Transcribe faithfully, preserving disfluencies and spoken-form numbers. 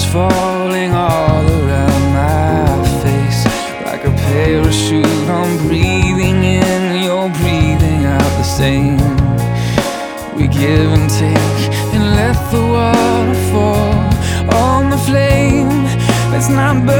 falling all around my face. Like a parachute, I'm breathing in, you're breathing out the same. We give and take and let the water fall on the flame. Let's not burn